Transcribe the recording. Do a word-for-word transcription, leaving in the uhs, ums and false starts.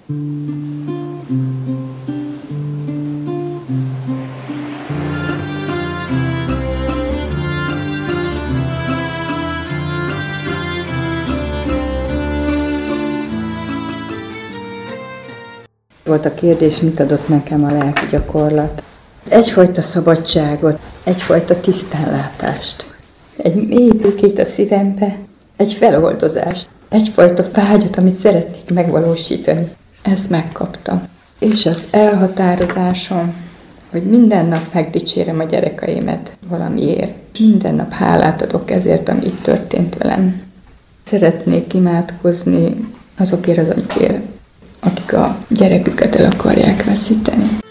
Volt a kérdés, mit adott nekem a lelki gyakorlat. Egyfajta szabadságot, egyfajta tisztánlátást, egy mély békét a szívembe, egy feloldozást, egyfajta vágyat, amit szeretnék megvalósítani. Ezt megkaptam. És az elhatározásom, hogy minden nap megdicsérem a gyerekeimet valamiért. Minden nap hálát adok ezért, ami itt történt velem. Szeretnék imádkozni azokért az anyukért, akik a gyereküket el akarják veszíteni.